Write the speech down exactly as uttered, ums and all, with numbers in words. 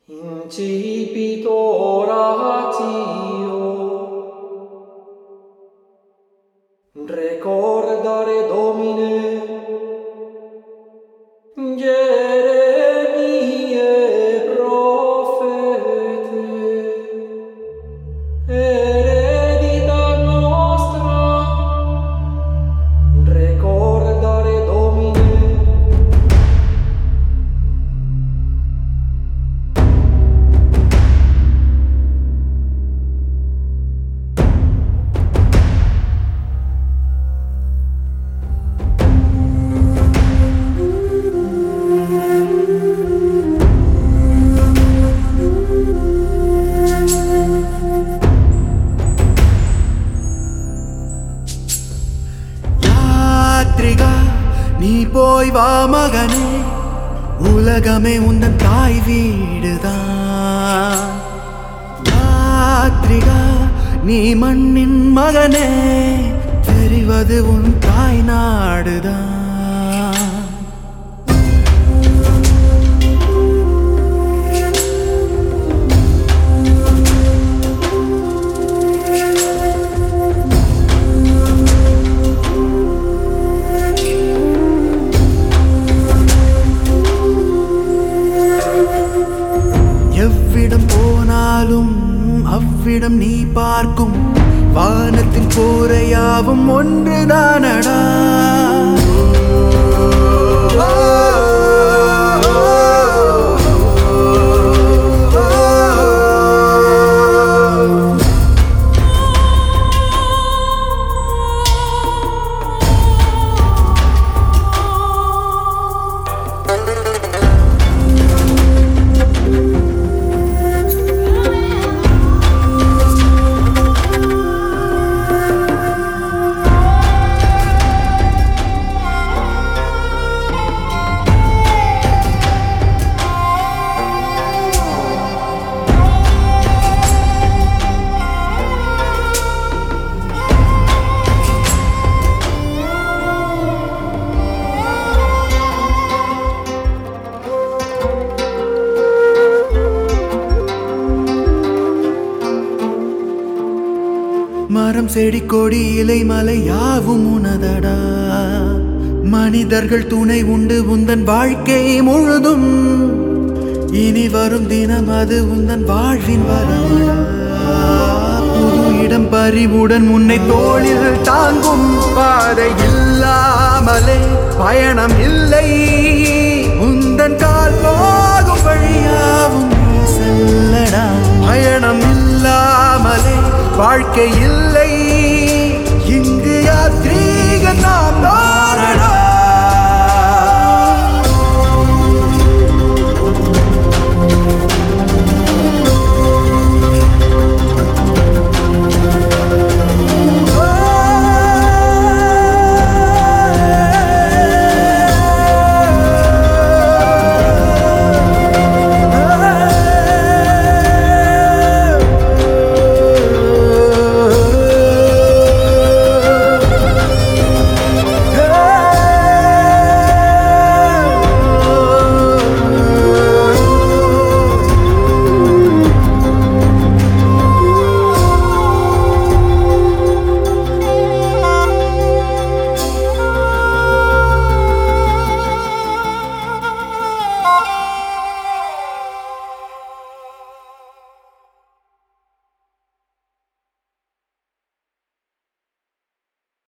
Incipit oratio, recordare Domine, Jeremiae prophete, heredità nostra, recordare Domine. நீ போய் வா மகனே, உலகமே உந்தன் தாய் வீடுதான். யாத்ரிகா நீ மண்ணின் மகனே, தெரிவது உன் தாய் நாடுதான். எவ்விடம் போனாலும் அவ்விடம் நீ பார்க்கும் வானத்தின் கோரையாவும் ஒன்றுதானடா. மரம் செடி கொடி இலை மலை யாவும் உனதடா. மனிதர்கள் துணை உண்டு உந்தன் வாழ்க்கை முழுதும். இனி வரும் தினம் அது உந்தன் வாழ்வின் வரமடா. புது இடம் பறிவுடன் உன்னை தோளில் தாங்கும். பாதை இல்லாமலே பயணம் இல்லை. உந்தன் கால் போகும் வழியாவும் செல்லடா. பயணம் இல்லாமலே வாழ்க்கை இல்லை.